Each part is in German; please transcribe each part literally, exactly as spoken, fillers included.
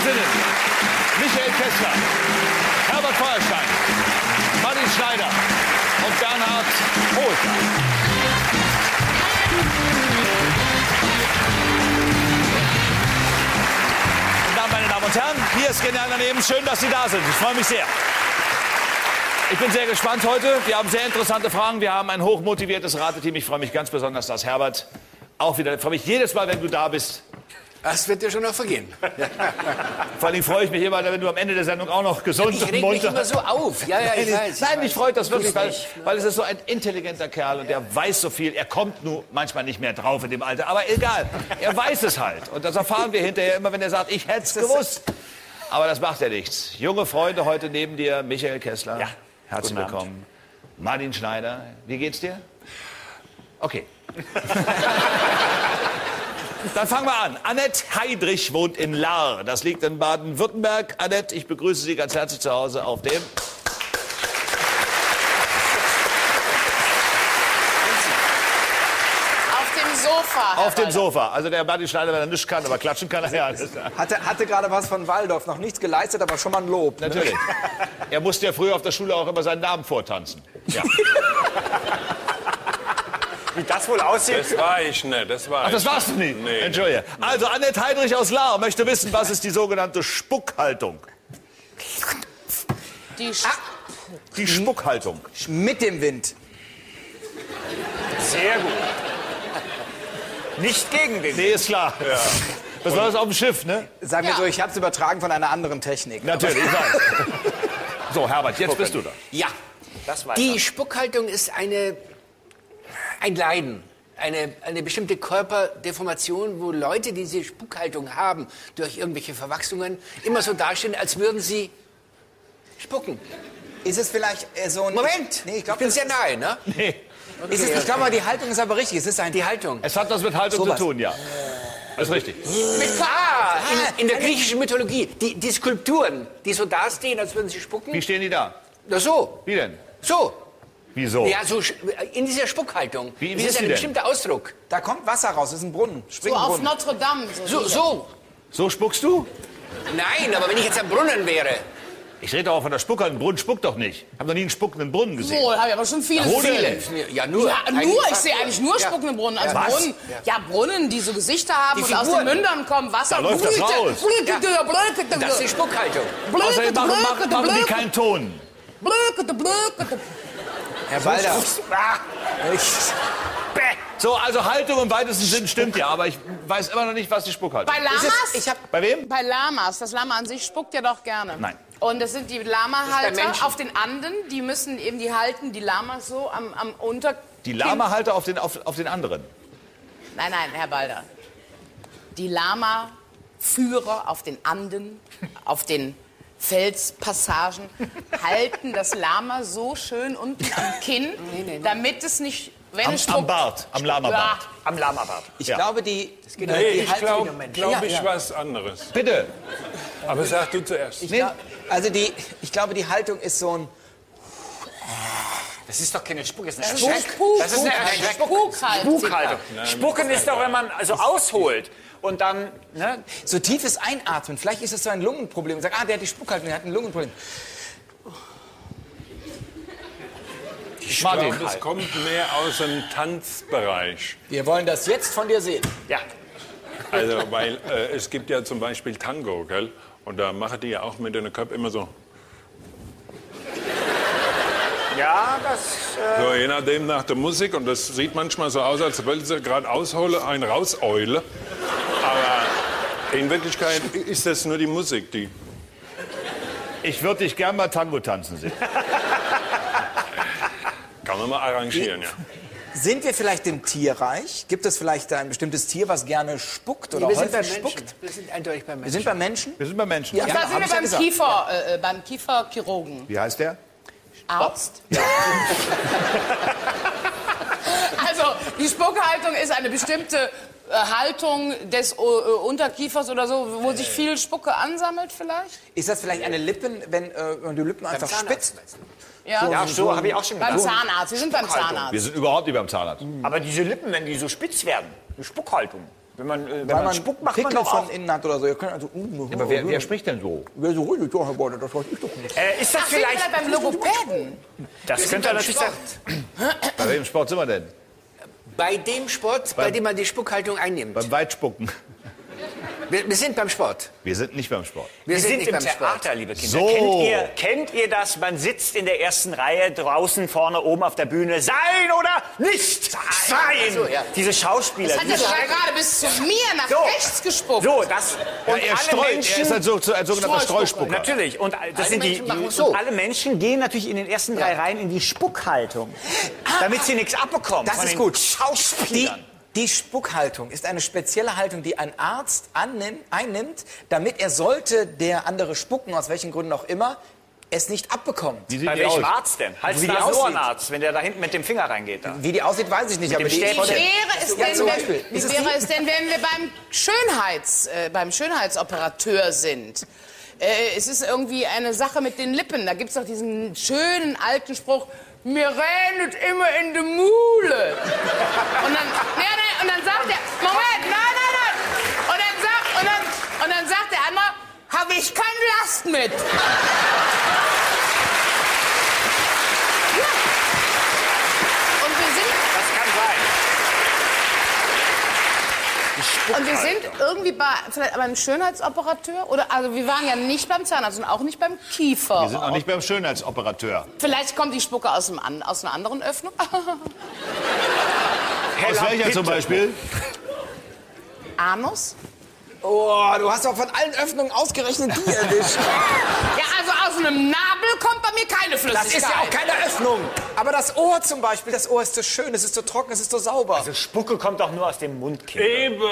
Hasinnen, Michael Kessler, Herbert Feuerstein, Martin Schneider und Bernhard Hohlka. Meine Damen und Herren, hier ist Genial daneben. Schön, dass Sie da sind. Ich freue mich sehr. Ich bin sehr gespannt heute. Wir haben sehr interessante Fragen. Wir haben ein hochmotiviertes Rateteam. Ich freue mich ganz besonders, dass Herbert auch wieder... Ich freue mich jedes Mal, wenn du da bist. Das wird dir schon noch vergehen. Vor allem freue ich mich immer, wenn du am Ende der Sendung auch noch gesund ich und reg munter... mich immer so auf. Ja, ja, ich weiß. Nein, mich freut das wirklich, weil, weil es ist so ein intelligenter Kerl und der weiß so viel. Er kommt nur manchmal nicht mehr drauf in dem Alter, aber egal. Er weiß es halt. Und das erfahren wir hinterher immer, wenn er sagt, ich hätte es gewusst. Aber das macht ja nichts. Junge Freunde heute neben dir, Michael Kessler. Ja. Herzlich willkommen. Martin Schneider, wie geht's dir? Okay. Dann fangen wir an. Annette Heidrich wohnt in Lahr. Das liegt in Baden-Württemberg. Annette, ich begrüße Sie ganz herzlich zu Hause auf dem... Auf dem Sofa. Auf dem Sofa. Also der Martin Schneider, wenn er nichts kann, aber klatschen kann er ja. Hatte, hatte gerade was von Waldorf. Noch nichts geleistet, aber schon mal ein Lob. Ne? Natürlich. Er musste ja früher auf der Schule auch immer seinen Namen vortanzen. Ja. Wie das wohl aussieht. Das war ich nicht, das war Ach, das ich warst du nicht? Nee. Entschuldige. Also Annette Heidrich aus Lahr möchte wissen, was ist die sogenannte Spuckhaltung? Die Sch Die Spuckhaltung. Mit dem Wind. Sehr gut. Nicht gegen den. Nee, ist klar. Ja. Besonders auf dem Schiff, ne? Sagen wir Ja. so, ich habe es übertragen von einer anderen Technik. Natürlich, ich weiß. So, Herbert, jetzt bist du da. Ja, Das weiß die er. Spuckhaltung ist eine, ein Leiden. Eine, eine bestimmte Körperdeformation, wo Leute, die diese Spuckhaltung haben, durch irgendwelche Verwachsungen, immer so dastehen, als würden sie spucken. Ist es vielleicht äh, so ein... Moment, Nee, ich ich glaube, bin sehr nahe, ne? Nee. ist es, ich glaube, die Haltung ist aber richtig. Es ist ein... Die Haltung. Es hat was mit Haltung Sowas. zu tun, ja. Das ist richtig. Mit ah, in, in der griechischen Mythologie, die, die Skulpturen, die so dastehen, als würden sie spucken. Wie stehen die da? Na so, Wie denn? so. Wieso? Ja, so sch- in dieser Spuckhaltung. Wie- wie das ist ist die ein denn? bestimmter Ausdruck. Da kommt Wasser raus. Das ist ein Brunnen. so auf Springbrunnen. Notre Dame. So, So, so. So spuckst du? Nein, aber wenn ich jetzt am Brunnen wäre. Ich rede doch auch von der Spucke. Ein Brunnen spuckt doch nicht. Ich habe noch nie einen spuckenden Brunnen gesehen. Wohl, habe ich aber schon viele Wo denn? viele. Ja, nur. Ja, Eigentlich nur, ich fast- sehe eigentlich nur Ja. spuckende Brunnen. Also Was? Brunnen, ja. Brunnen, die so Gesichter haben Die und aus Figuren. den Mündern kommen Wasser. Da läuft das Blüte, raus. Blüte, Blüte, Das ist die Spuckhaltung. Außerdem Blüte, machen, machen, Blüte, machen die Blüte, keinen Ton. Blüte, Blüte. Herr Walder. So, also Haltung im weitesten Sinn stimmt ja, aber ich weiß immer noch nicht, was die Spuckhaltung Bei ist. Lamas? Ich hab, Bei wem? Bei Lamas. Das Lama an sich spuckt ja doch gerne. Nein. Und das sind die bei Lama-Halter Menschen. auf den Anden. Die müssen eben, die halten die Lamas so am, am Unter... Die Lama-Halter auf den, auf, auf den anderen. Nein, nein, Herr Balder. Die Lama-Führer auf den Anden, auf den Felspassagen, halten das Lama so schön unten am Kinn, damit es nicht, wenn Am, es am spuckt... Bart, am Lama-Bart. Am Lamabart. ich Ja. glaube, die... geht die Nee, ich Haltung- glaube Ja, glaub ich ja. was anderes. Bitte. Aber sag du zuerst. Ich glaub, also die, ich glaube, die Haltung ist so ein... Das ist doch keine Spuck, das ist eine Spuk, Schreck. Spuk, Das ist eine Spuk, Schreck. Spuk halt. Spukhaltung. Spucken ist doch, wenn man also ausholt und dann, ne? So tiefes Einatmen. Vielleicht ist es so ein Lungenproblem. Und sagt, ah, der hat die Spuckhaltung, der hat ein Lungenproblem. Ich Martin. glaube, das kommt mehr aus dem Tanzbereich. Wir wollen das jetzt von dir sehen. Ja. Also, weil äh, es gibt ja zum Beispiel Tango, gell? Und da machen die ja auch mit den Köpfen immer so. Ja, das. Äh, So, je nachdem nach der Musik. Und das sieht manchmal so aus, als wollte sie gerade aushole, ein rauseule. Aber in Wirklichkeit ist das nur die Musik, die. Ich würde dich gern mal Tango tanzen sehen. Kann man mal arrangieren, ja. Sind wir vielleicht im Tierreich? Gibt es vielleicht ein bestimmtes Tier, was gerne spuckt oder Wir sind bei häufig Menschen. spuckt? Wir sind eindeutig bei Wir Menschen. sind bei Menschen? Wir sind bei Menschen. Ja. Da sind hab wir ich ja beim, gesagt. Kiefer, äh, äh, beim Kieferchirurgen. Wie heißt der? Arzt. Also die Spuckhaltung ist eine bestimmte äh, Haltung des äh, Unterkiefers oder so, wo sich viel Spucke ansammelt vielleicht. Ist das vielleicht eine Lippen, wenn äh, wenn die Lippen einfach spitzt? Ja, ja, so habe ich auch schon beim gedacht. Zahnarzt. Wir sind beim Spuckhaltung. Zahnarzt. Wir sind überhaupt nicht beim Zahnarzt. Aber diese Lippen, wenn die so spitz werden, eine Spuckhaltung. Wenn man, äh, wenn Weil man man spuckt, macht man Pickel doch von auch. innen hat oder so. Ihr könnt also, uh, Aber wer, wer spricht denn so? Wer so redet, ja, Herr Beuter, das weiß ich doch nicht. Äh, ist das Ach, sind wir vielleicht... beim Logopäden? Das könnte er natürlich sagen. Bei welchem Sport sind wir denn? Bei dem Sport, bei dem man die Spuckhaltung einnimmt. Beim Weitspucken. Wir, wir sind beim Sport. Wir sind nicht beim Sport. Wir, Wir sind nicht im beim Theater, Sport. liebe Kinder. So. Kennt, ihr, kennt ihr das? Man sitzt in der ersten Reihe, draußen, vorne, oben auf der Bühne. Sein oder nicht sein? So, ja. Diese Schauspieler. Das hat ja diese sogar Schrecken- gerade bis zu mir nach So. rechts gespuckt. So, das... Ja, Und er alle streut, Menschen... er ist ein, so, ein sogenannter Streuspucker. Natürlich. Und das sind die, Menschen machen die, es so. und alle Menschen gehen natürlich in den ersten drei Reihen in die Spuckhaltung. Damit sie nichts abbekommen Das von ist den gut. Die, Schauspielern. die Spuckhaltung ist eine spezielle Haltung, die ein Arzt annimmt, einnimmt, damit er sollte der andere spucken, aus welchen Gründen auch immer, es nicht abbekommt. Wie sieht Bei die welchem aus? Arzt denn? Hals, Wie die Nase, aussieht. Ohrenarzt, wenn der da hinten mit dem Finger reingeht. Da. Wie die aussieht, weiß ich nicht. Aber dem die Stäbchen. von Wie der- wäre es Ja, denn, zum wenn, Beispiel. wie Ist es wäre die? es denn, wenn wir beim, Schönheits, äh, beim Schönheitsoperateur sind? Äh, es ist irgendwie eine Sache mit den Lippen. Da gibt es doch diesen schönen alten Spruch, mir rennt immer in die Mule. Und dann, nee, nee, und dann sagt er, Moment, nein, nein, nein. Und dann sagt, und dann, und dann sagt der andere, habe ich keine Last mit. Und wir sind Das kann sein. Und wir sind irgendwie bei, vielleicht beim Schönheitsoperateur? Oder, also wir waren ja nicht beim Zahnarzt und auch nicht beim Kiefer. Wir sind auch nicht beim Schönheitsoperateur. Vielleicht kommt die Spucke aus, dem, an- aus einer anderen Öffnung. Aus welcher zum Beispiel? Anus? Oh, du hast doch von allen Öffnungen ausgerechnet die erwischt. Ja, also aus einem Nabel kommt bei mir keine Flüssigkeit. Das ist ja auch keine Öffnung. Aber das Ohr zum Beispiel, das Ohr ist so schön, es ist so trocken, es ist so sauber. Also Spucke kommt doch nur aus dem Mund, Kinder. Eben.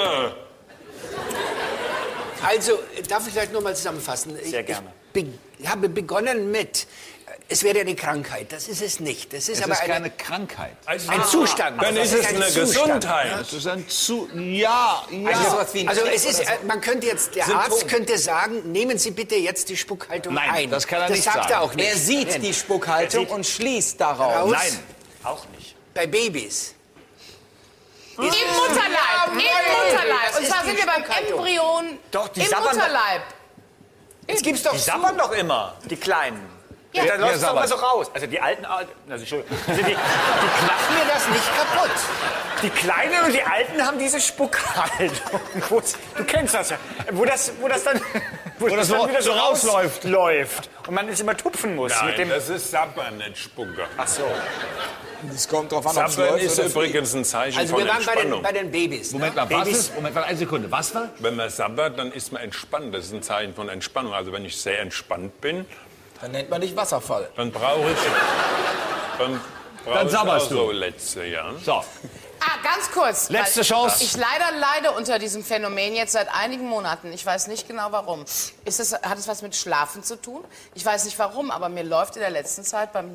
Also, darf ich vielleicht noch mal zusammenfassen? Sehr gerne. Ich be habe begonnen mit, es wäre eine Krankheit. Das ist es nicht. Das ist Es aber ist eine, keine Krankheit. ein Zustand. Dann Das ist es ein eine Zustand. Gesundheit. Es ist ein zu... Ja, ja. Also sowas wie ein Also Knick es ist, oder so. äh, man könnte jetzt, der Symptom. Arzt könnte sagen, nehmen Sie bitte jetzt die Spuckhaltung Nein, ein. das kann er das nicht sagt sagen. er auch nicht. Er sieht Nein. die Spuckhaltung Er sieht- und schließt daraus. Raus. Nein. Auch nicht. Bei Babys. Im Mutterleib, im Mutterleib. Das Und ist zwar die sind wir beim Spuckhaltung. Embryon Doch, die im sabbern- Mutterleib. Jetzt gibt's doch Die sabbern doch immer, die Kleinen. Ja. Ja, dann läuft es doch sabbert. mal so raus. Also die alten... Also, Entschuldigung. Also die, die, Mach mir das nicht kaputt. die Kleinen und die Alten haben diese Spuckhaltung. Wo- Du kennst das ja. Wo das, wo das dann, wo das dann so- wieder so so rausläuft. läuft. Und man es immer tupfen muss. mit Nein, dem, das ist Sabbern, nicht Spucke. ach so. Es kommt drauf an, ob es Sabbern läuft ist oder übrigens ein Zeichen Also von wir waren bei den, Entspannung. bei den Babys. Moment mal, was ist? Moment mal, eine Sekunde. Was war? Wenn man sabbert, dann ist man entspannt. Das ist ein Zeichen von Entspannung. Also wenn ich sehr entspannt bin, Dann nennt man dich Wasserfall. dann brauche ich... Dann, brauche Dann ich sabberst auch du. so letzte, ja. So, Ah, ganz kurz. Letzte weil Chance. Ich leider leide unter diesem Phänomen jetzt seit einigen Monaten. Ich weiß nicht genau warum. Ist es, hat es was mit Schlafen zu tun? Ich weiß nicht warum, aber mir läuft in der letzten Zeit beim...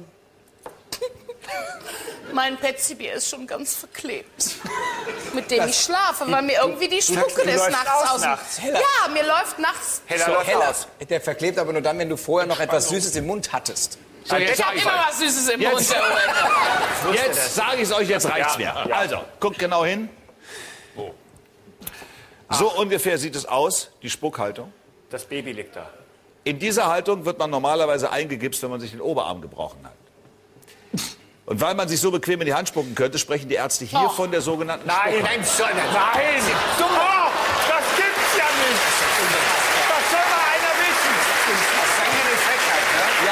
Mein Petzibier ist schon ganz verklebt. Mit dem ich schlafe, weil mir irgendwie die Spucke du des läufst Nachts aus aus... dem- nachts. Ja, mir läuft nachts... Heller So, läuft heller. aus. Der verklebt aber nur dann, wenn du vorher noch etwas Süßes im Mund hattest. so jetzt Ich sag habe ich immer euch. was Süßes im Jetzt- Mund. Jetzt sage ich es euch, jetzt reicht's mir. Also, guckt genau hin. So ungefähr sieht es aus, die Spuckhaltung. Das Baby liegt da. In dieser Haltung wird man normalerweise eingegipst, wenn man sich den Oberarm gebrochen hat. Und weil man sich so bequem in die Hand spucken könnte, sprechen die Ärzte hier von der sogenannten Nein, Spuckhaltung. nein, so, nein. Du, oh, das gibt's ja nicht. Das soll mal einer wissen. Das ist eine Frechheit,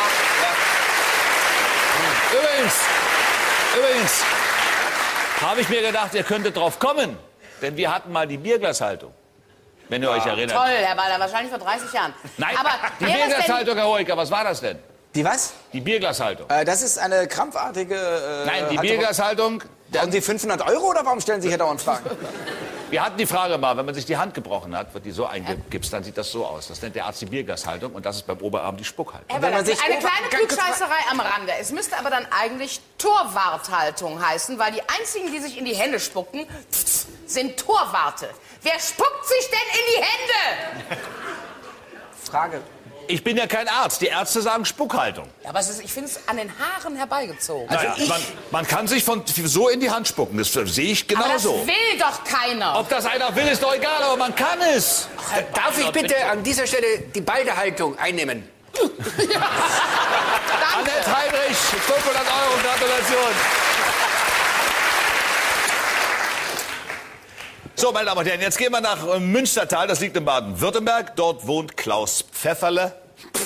ne? Übrigens, übrigens, habe ich mir gedacht, ihr könntet drauf kommen. Denn wir hatten mal die Bierglashaltung. Wenn ihr euch erinnert. Toll, Herr Baller, wahrscheinlich vor dreißig Jahren. Nein, aber die wäre es denn, Bierglashaltung, Herr Hoeker, was war das denn? Die was? Die Bierglashaltung. Äh, das ist eine krampfartige... Äh, Nein, die Haltung. Bierglashaltung. Haben Sie fünfhundert Euro oder warum stellen Sie hier dauernd Fragen? Wir hatten die Frage mal, wenn man sich die Hand gebrochen hat, wird die so eingegipst, dann sieht das so aus. Das nennt der Arzt die Bierglashaltung und das ist beim Oberarm die Spuckhaltung. Herr Wenn man Baller, sich eine ober- kleine ganz kurz Klugscheißerei am Rande. Es müsste aber dann eigentlich Torwarthaltung heißen, weil die einzigen, die sich in die Hände spucken, sind Torwarte. Wer spuckt sich denn in die Hände? Frage. Ich bin ja kein Arzt. Die Ärzte sagen Spuckhaltung. Ja, aber es ist, ich finde es an den Haaren herbeigezogen. Also naja, man, man kann sich von so in die Hand spucken. Das sehe ich aber das genauso. will doch keiner. Ob das einer will, ist doch egal, aber man kann es. Ach, darf ich bitte an dieser Stelle die Balderhaltung einnehmen? Annette Heinrich, fünfhundert Euro, Gratulation. So, meine Damen und Herren, jetzt gehen wir nach Münstertal, das liegt in Baden-Württemberg. Dort wohnt Klaus Pfefferle.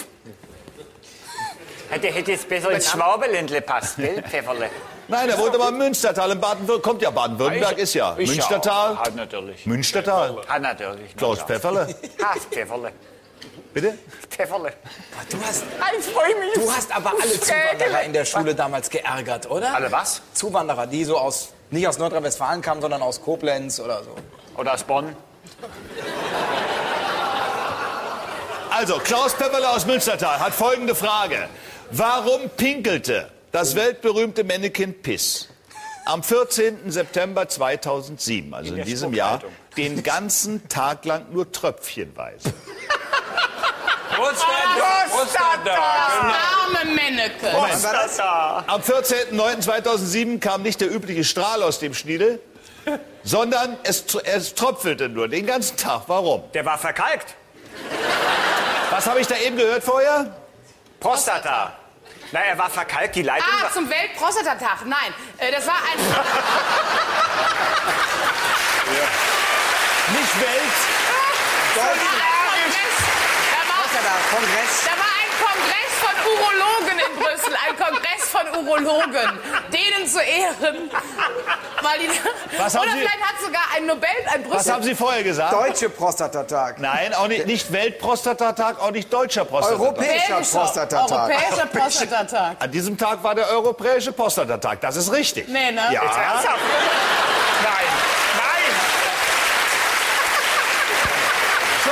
Hätte, hätte jetzt besser ins Schwabeländle passt, gell, Pfefferle? Nein, er wohnt aber in Münstertal, in Baden-Württemberg. Kommt ja, Baden-Württemberg ist ja. Ich Münstertal. Ja, natürlich. Münstertal. Ah, natürlich. Klaus Pfefferle. Ah, Pfefferle. Bitte? Pfefferle. Du hast, Ich freue mich. du hast aber alle Zuwanderer in der Schule damals geärgert, oder? Alle was? Zuwanderer, die so aus, nicht aus Nordrhein-Westfalen kamen, sondern aus Koblenz oder so. Oder aus Bonn. Also, Klaus Pfefferle aus Münstertal hat folgende Frage. Warum pinkelte das weltberühmte Mannequin Piss am vierzehnten September zweitausendsieben, also in, in diesem Jahr, den ganzen Tag lang nur tröpfchenweise? Prostata! Arme Männeke. Prostata! Am vierzehnten neunten zweitausendsieben kam nicht der übliche Strahl aus dem Schniedel, sondern es, es tröpfelte nur den ganzen Tag. Warum? Der war verkalkt. Was habe ich da eben gehört vorher? Prostata. Na, er war verkalkt, die Leitung Ah, war... zum Weltprostatatag. Nein, äh, das war ein... Nicht Welt. Da war ein Kongress. Da war, Kongress. da war ein Kongress von Urologen in Brüssel. Ein Kongress von Urologen. Denen zu Ehren. Weil die, Was haben oder Sie- vielleicht hat sogar ein Nobel... Ein Brüssel, Was haben Sie vorher gesagt? Deutsche Prostatatag. Nein, auch nicht, nicht Weltprostatatag, auch nicht deutscher Prostatatag. Europäischer Belgischer Prostatatag. Europäischer Prostatatag. An diesem Tag war der europäische Prostatatag. Das ist richtig. Nee, ne? Ja. Ernsthaft? Nein, nein! So.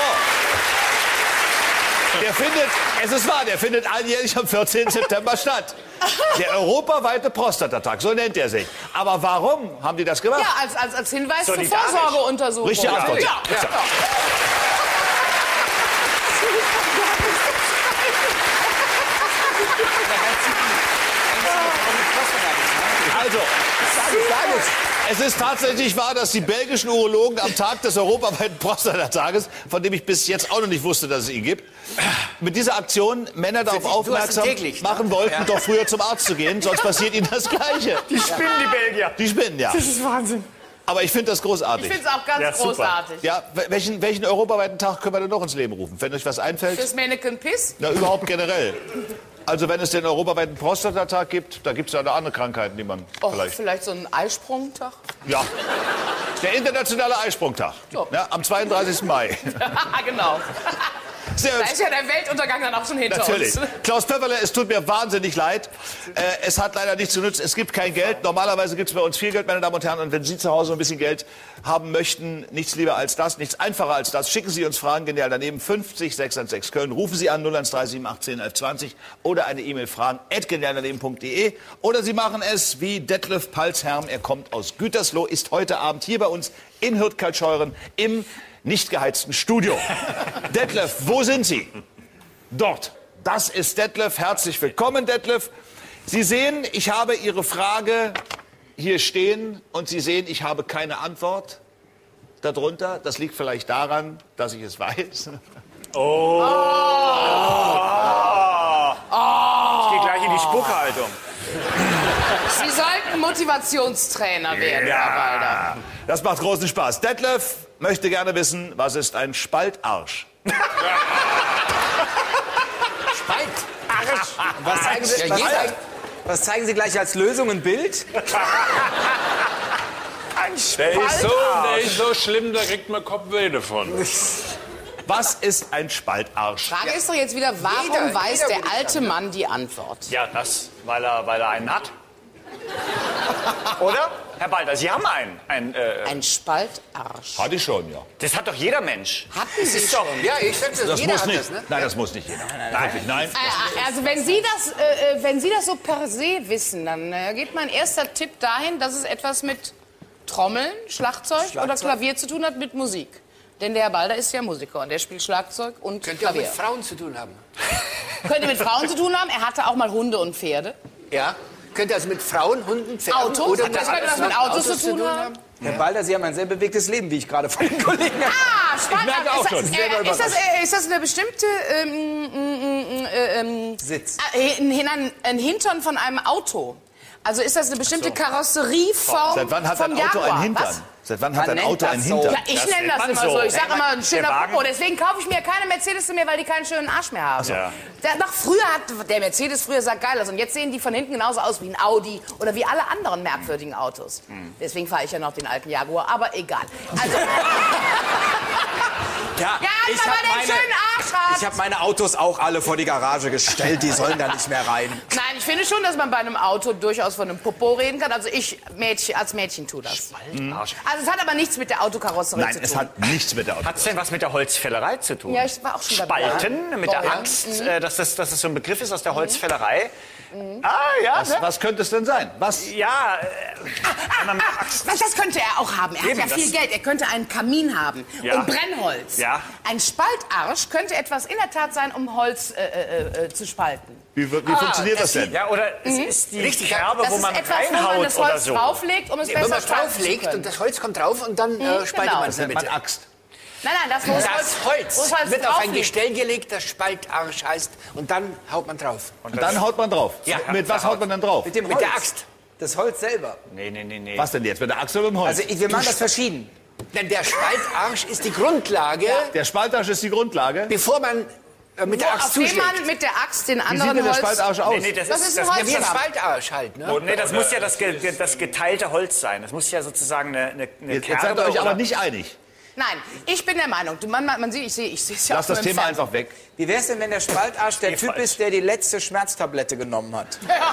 Der findet, es ist wahr, der findet alljährlich am vierzehnten September statt. Der europaweite Prostatatag, so nennt er sich. Aber warum haben die das gemacht? Ja, als, als, als Hinweis zur Solidarisch. Vorsorgeuntersuchung. Richtige Antwort. Ja, ja. ja. Also, es ist tatsächlich wahr, dass die belgischen Urologen am Tag des europaweiten Prostatatages, von dem ich bis jetzt auch noch nicht wusste, dass es ihn gibt, mit dieser Aktion Männer darauf Du hast ihn aufmerksam täglich, ne? machen wollten, doch früher zum Arzt zu gehen, sonst passiert ihnen das Gleiche. Die spinnen, die Belgier. Die spinnen, ja. Das ist Wahnsinn. Aber ich finde das großartig. Ich finde es auch ganz Ja, super. großartig. Ja, welchen, welchen europaweiten Tag können wir denn noch ins Leben rufen? Wenn euch was einfällt? Fürs Mannequin Piss? Na, überhaupt generell. Also wenn es den europaweiten Prostatatag gibt, da gibt es ja eine andere Krankheiten, die man Oh, vielleicht... vielleicht so ein Eisprungtag? Ja. Der internationale Eisprungtag. So. Ja, am zweiunddreißigsten Mai. Genau. Sehr Da ist ja der Weltuntergang dann auch schon hinter Natürlich. uns. Klaus Pfefferle, es tut mir wahnsinnig leid. Äh, es hat leider nichts genützt. Es gibt kein Geld. Normalerweise gibt es bei uns viel Geld, meine Damen und Herren. Und wenn Sie zu Hause ein bisschen Geld haben möchten, nichts lieber als das, nichts einfacher als das, schicken Sie uns Fragen genial daneben fünfzig sechshundertsechzehn Köln. Rufen Sie an null eins drei sieben achtzehn elf zwanzig oder eine E-Mail fragen at genialdaneben punkt de. Oder Sie machen es wie Detlef Palsherm. Er kommt aus Gütersloh, ist heute Abend hier bei uns in Hürth-Kaltscheuren im nicht geheizten Studio. Detlef, wo sind Sie? Dort. Das ist Detlef. Herzlich willkommen, Detlef. Sie sehen, ich habe Ihre Frage hier stehen und Sie sehen, ich habe keine Antwort darunter. Das liegt vielleicht daran, dass ich es weiß. Ich gehe gleich in die Spuckhaltung. Sie sollten Motivationstrainer werden, Herr Walder. Das macht großen Spaß. Detlef möchte gerne wissen, was ist ein Spaltarsch? Spalt. Was zeigen Sie, was, zeigen, was zeigen Sie gleich als Lösung? Ein Bild? Ein Der ist, so, der Spaltarsch. ist so schlimm, da kriegt man Kopfweh davon. Was ist ein Spaltarsch? Frage ist doch jetzt wieder, warum Jeder- weiß jeder der würde alte Mann die Antwort? Ja, das, weil er, weil er einen hat. Oder? Herr Balder, Sie haben einen. einen äh, Ein Spaltarsch. Hatte ich schon, ja. das hat doch jeder Mensch. Hatten Sie Ist doch, schon? ja, ich sag das, Das jeder muss hat nicht. das, ne? Nein, das muss nicht jeder. Nein, wirklich, nein. Äh, Also wenn Sie das, äh, äh, wenn Sie das so per se wissen, dann äh, geht mein erster Tipp dahin, dass es etwas mit Trommeln, Schlagzeug, oder Schlagzeug? Klavier zu tun hat mit Musik. Denn der Herr Balder ist ja Musiker und der spielt Schlagzeug und Könnte auch mit Klavier. Frauen zu tun haben. Könnte mit Frauen zu tun haben. Er hatte auch mal Hunde und Pferde. Ja. Könnte also mit Frauen, Hunden, Pferden Autos? oder Das könnte das mit Autos zu tun haben? Herr Balder, Sie haben ein sehr bewegtes Leben, wie ich gerade von den Kollegen habe. Ah, spannend. merke auch ist, das, schon. äh, ist, das, äh, ist das eine bestimmte ähm, äh, ähm, Sitz. äh, ein, ein, ein Hintern von einem Auto? Also ist das eine bestimmte Karosserieform Seit wann hat vom ein Auto Jaguar? einen Hintern? Was? Seit wann Man hat ein nennt Auto das einen so. Hintern? Ja, ich Das nenne nennt das man immer so. so. Ich sage Ja, immer, ein schöner Wagen- Popo. Deswegen kaufe ich mir keine Mercedes mehr, weil die keinen schönen Arsch mehr haben. Ja. Der, noch früher hat der Mercedes früher sah geil aus. Und jetzt sehen die von hinten genauso aus wie ein Audi oder wie alle anderen merkwürdigen Autos. Deswegen fahre ich ja noch den alten Jaguar. Aber egal. Also, Ja, ja, ich aber habe den meine, schönen Arsch hat. ich hab meine Autos auch alle vor die Garage gestellt. Die sollen da nicht mehr rein. Nein, ich finde schon, dass man bei einem Auto durchaus von einem Popo reden kann. Also ich Mädchen, als Mädchen tue das. Spaltarsch. Also es hat aber nichts mit der Autokarosserie Nein, zu es tun. hat nichts mit der Auto. Hat es denn was mit der Holzfällerei zu tun? Ja, ich war auch schon dabei. Spalten, mit der Ja. Axt, äh, dass, das, dass das so ein Begriff ist aus der Holzfällerei. Ah, ja, Was, ne? was könnte es denn sein? Was? Ja, äh, wenn man mit der Axt... Was, das könnte er auch haben. Er Eben, hat ja viel das- Geld. Er könnte einen Kamin haben Ja. und Brennholz. Ja. Ein Spaltarsch könnte etwas in der Tat sein, um Holz äh, äh, äh, zu spalten. Wie, wie funktioniert das denn? Ja, oder es ist die Richtig, Kerbe, Das wo ist man etwas, wo man reinhaut das oder Holz so. drauflegt, um es Wenn besser man spalten zu drauflegt können. und das Holz kommt drauf und dann äh, spaltet genau. man es in der Man Mitte. Axt. Nein, nein, das, wo das, Das Holz wo das Holz wird auf ein draufliegt. Gestell gelegt, das Spaltarsch heißt, und dann haut man drauf. Und dann haut man drauf. Ja, mit was verhaut. haut man dann drauf? Mit dem Mit Holz. der Axt. Das Holz selber. Nee, nee, nee, nee. Was denn jetzt? Mit der Axt oder mit dem Holz? Also ich, wir machen das verschieden. Denn der Spaltarsch ist die Grundlage, der Spaltarsch ist die Grundlage. bevor man äh, mit der Axt Auf dem zuschlägt. man mit der Axt den Wie sieht anderen denn der Holz... Spaltarsch aus? Nee, nee, das, Das ist, ist ein das, Ja, wie ein Holzstamm. Spaltarsch halt. Ne? Oh, nee, das muss ja das, ge- ge- das geteilte Holz sein. Das muss ja sozusagen eine, eine, eine Jetzt, jetzt Kerbe seid ihr euch aber oder- nicht einig. Nein, ich bin der Meinung, du, man, man, man sieht, ich sehe, ich sehe es ja Lass auch das nur im Thema Fernsehen. einfach weg. Wie wäre es denn, wenn der Spaltarsch der Eh Typ falsch. ist, der die letzte Schmerztablette genommen hat?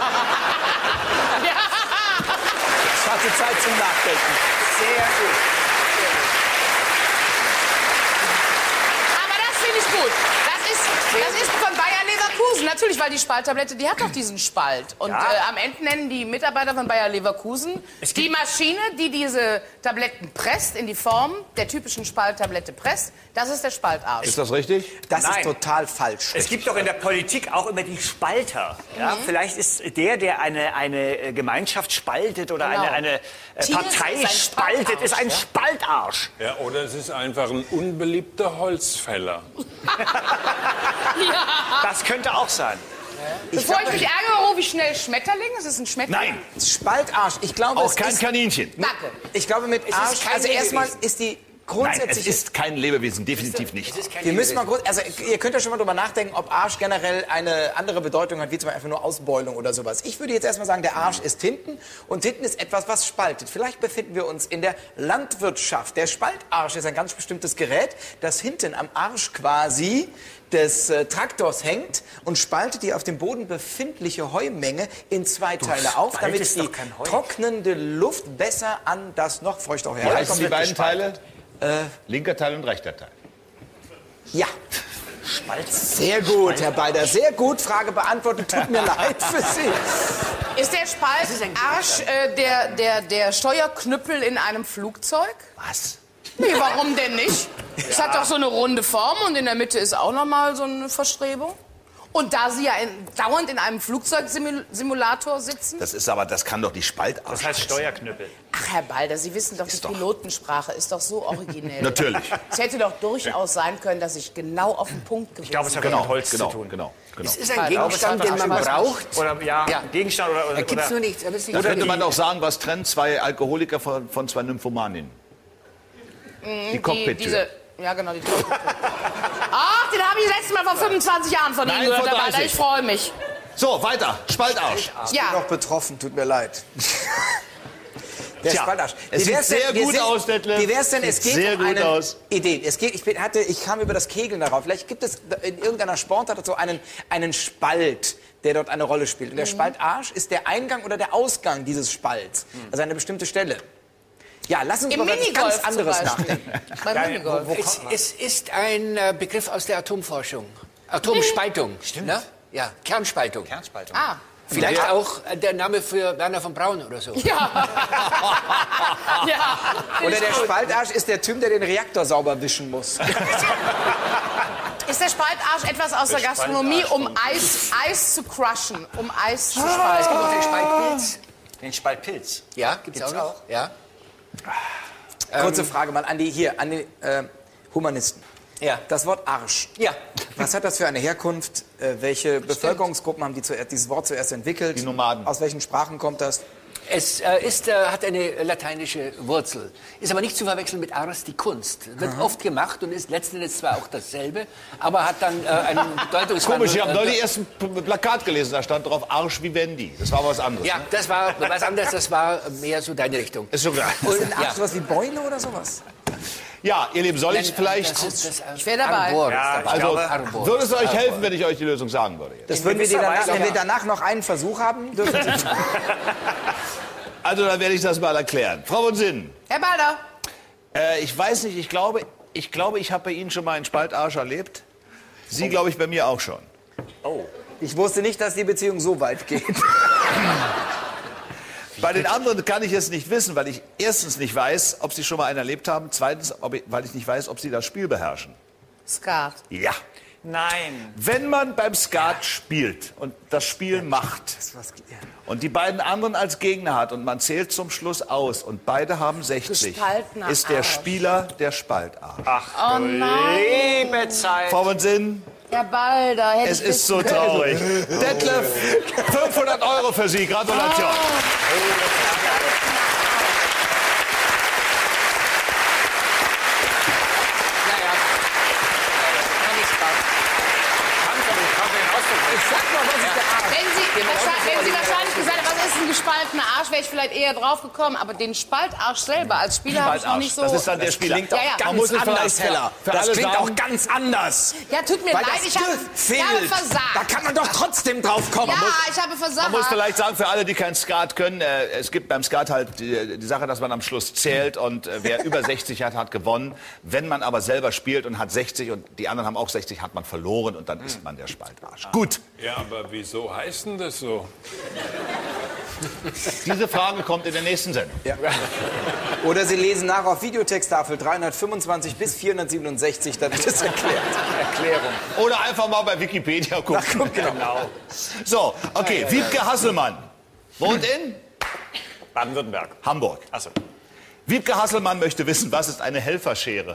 Schwarze Zeit zum Nachdenken. Sehr gut. Aber das finde ich gut. Das ist, das ist von Bayer Leverkusen. Natürlich, weil die Spalttablette, die hat doch diesen Spalt. Und Ja. äh, am Ende nennen die Mitarbeiter von Bayer Leverkusen Es die gibt- Maschine, die diese Tabletten presst, in die Form der typischen Spalttablette presst. Das ist der Spaltarsch. Ist das richtig? Das Nein. ist total falsch. Es gibt doch in der Politik auch immer die Spalter. Ja? Vielleicht ist der, der eine, eine äh, Gemeinschaft spaltet oder Genau. eine, eine äh, Thiel Partei ist ein spaltet, Spaltarsch, ist ein ja? Spaltarsch. Ja, oder es ist einfach ein unbeliebter Holzfäller. Das könnte auch sein. Bevor ich mich ärgere, rufe ich schnell Schmetterling. Das ist ein Schmetterling. Nein, Spaltarsch. Ich glaube, auch es kein ist, Kaninchen. Danke. ich glaube mit ist Arsch, kein also erstmal Lebewesen. ist die Nein, es grundsätzliche... ist kein Lebewesen, definitiv nicht. Wir müssen mal kurz, also ihr könnt ja schon mal drüber nachdenken, ob Arsch generell eine andere Bedeutung hat, wie zum Beispiel einfach nur Ausbeulung oder sowas. Ich würde jetzt erstmal sagen, der Arsch ist hinten und hinten ist etwas, was spaltet. Vielleicht befinden wir uns in der Landwirtschaft. Der Spaltarsch ist ein ganz bestimmtes Gerät, das hinten am Arsch quasi des äh, Traktors hängt und spaltet die auf dem Boden befindliche Heumenge in zwei Teile auf, damit spaltest die doch kein Heu. trocknende Luft besser an das noch feuchte Heu Wie heißen die kommt. beiden Teile? Linker Teil und rechter Teil. Ja. Sehr gut, Herr Balder, sehr gut. Frage beantwortet. Tut mir leid für Sie. Ist der Spaltarsch äh, der, der, der Steuerknüppel in einem Flugzeug? Was? Nee, warum denn nicht? Es hat doch so eine runde Form und in der Mitte ist auch noch mal so eine Verstrebung. Und da Sie ja in, dauernd in einem Flugzeugsimulator sitzen? Das ist aber, das kann doch die Spaltarsch. Das heißt Steuerknüppel. Ach, Herr Balder, Sie wissen doch, die doch- Pilotensprache ist doch so originell. Natürlich. Es hätte doch durchaus sein können, dass ich genau auf den Punkt gewesen Ich glaube, es hat Genau, mit Holz genau, zu tun. genau, genau. Es ist ein Gegenstand, den man aber- braucht. Oder ja, Ja. Gegenstand oder, oder, Da gibt es oder nur nichts. aber es ist nicht Da könnte wirklich- man auch sagen, was trennt zwei Alkoholiker von, von zwei Nymphomaninnen? Die Die, Cockpit-Tür. diese, ja, genau, die Cockpit-Tür. Ach, den habe ich letztes Mal vor fünfundzwanzig Jahren von Ihnen Nein, gehört, vor Herr Balder. dreißig. Ich freue mich. So, weiter. Spaltarsch. Ich bin Ja, noch betroffen, tut mir leid. Der Tja, Spaltarsch. es Wie sieht wär's denn- sehr wir gut sind- aus, Detlef. Wie wär's denn, es Sieht geht sehr um gut eine aus. Idee. Es geht, ich, bin, hatte, ich kam über das Kegeln darauf. Vielleicht gibt es in irgendeiner Sportart so einen, einen Spalt, der dort eine Rolle spielt. Und der Spaltarsch ist der Eingang oder der Ausgang dieses Spalts. Also eine bestimmte Stelle. Ja, lass uns im über was Minigolf ganz anderes zum Beispiel. nachdenken. Beim Minigolf. Es, es ist ein äh, Begriff aus der Atomforschung. Atomspaltung. Stimmt. Ne? Ja, Kernspaltung. Kernspaltung. Ah, Vielleicht ja. auch der Name für Werner von Braun oder so. Ja. ja. Oder der Spaltarsch ist der Typ, der den Reaktor sauber wischen muss. Ist der Spaltarsch etwas aus der Gastronomie, um Eis, Eis zu crushen, um Eis zu spalten? Es gibt auch den Spaltpilz. Den Spaltpilz. Ja, gibt's, gibt's auch noch. Auch? Ja. Kurze Frage mal an die hier, an die äh, Humanisten. Ja. Das Wort Arsch. Ja. Was hat das für eine Herkunft? Äh, welche Bevölkerungsgruppen haben die zuerst, dieses Wort zuerst entwickelt? Die Nomaden. Aus welchen Sprachen kommt das? Es äh, ist, äh, hat eine lateinische Wurzel, ist aber nicht zu verwechseln mit Ars, die Kunst. Wird Aha. oft gemacht und ist letzten Endes zwar auch dasselbe, aber hat dann äh, einen Bedeutungswandel. Komisch, ich habe neulich erst ein Plakat gelesen, da stand drauf Arsch Vivendi. Das war was anderes. Ja, ne? das war was anderes, das war mehr so deine Richtung. Ist schon klar. Ist denn Arsch ja. sowas wie Beule oder sowas? Ja, ihr Lieben, soll ich Nein, vielleicht... das ist, das, ich wäre dabei. Arbor, ja, dabei. Also, Arbor. würde es euch helfen, wenn ich euch die Lösung sagen würde? Jetzt? Das würden wir dir danach, wenn wir danach noch einen Versuch haben, dürfen Sie. Also, dann werde ich das mal erklären. Frau von Sinnen. Herr Balder. Äh, ich weiß nicht, ich glaube, ich, glaube, ich habe bei Ihnen schon mal einen Spaltarsch erlebt. Sie, glaube ich, bei mir auch schon. Oh. Ich wusste nicht, dass die Beziehung so weit geht. Bei den anderen kann ich es nicht wissen, weil ich erstens nicht weiß, ob Sie schon mal einen erlebt haben. Zweitens, ob ich, weil ich nicht weiß, ob Sie das Spiel beherrschen. Skat. Ja. Nein. Wenn man beim Skat spielt und das Spiel macht und die beiden anderen als Gegner hat und man zählt zum Schluss aus und beide haben sechzig, Gespaltener ist der Arsch. Spieler der Spaltarsch. Ach, Oh nein. liebe Zeit. Frau von Sinn, Herr Balder, hätte es ich ist so traurig. Detlef, fünfhundert Euro für Sie. Gratulation. Wenn Sie, wahrscheinlich, wenn Sie wahrscheinlich gesagt haben, was ist ein gespaltener Arsch, wäre ich vielleicht eher drauf gekommen. Aber den Spaltarsch selber als Spieler habe ich noch nicht so... Das ist dann der Spieler. Klingt auch Ja, ja. ganz Man muss es anders, vielleicht Heller. für Das alle klingt sagen. auch ganz anders. Ja, tut mir Weil leid, das ich habe, fehlt. ich habe versagt. Da kann man doch trotzdem drauf kommen. Ja, ich habe versagt. Man muss vielleicht sagen, für alle, die kein Skat können, äh, es gibt beim Skat halt die, die Sache, dass man am Schluss zählt und äh, wer über sechzig hat, hat gewonnen. Wenn man aber selber spielt und hat sechzig und die anderen haben auch sechzig, hat man verloren und dann ist man der Spaltarsch. Gut, Ja, aber wieso heißt denn das so? diese Frage kommt in der nächsten Sendung. Ja. Oder Sie lesen nach auf Videotexttafel dreihundertfünfundzwanzig bis vierhundertsiebenundsechzig, dann wird es erklärt. Erklärung. Oder einfach mal bei Wikipedia gucken. Genau. So, okay, Wiebke Hasselmann wohnt in Baden-Württemberg. Hamburg. Achso. Wiebke Hasselmann möchte wissen, was ist eine Helferschere?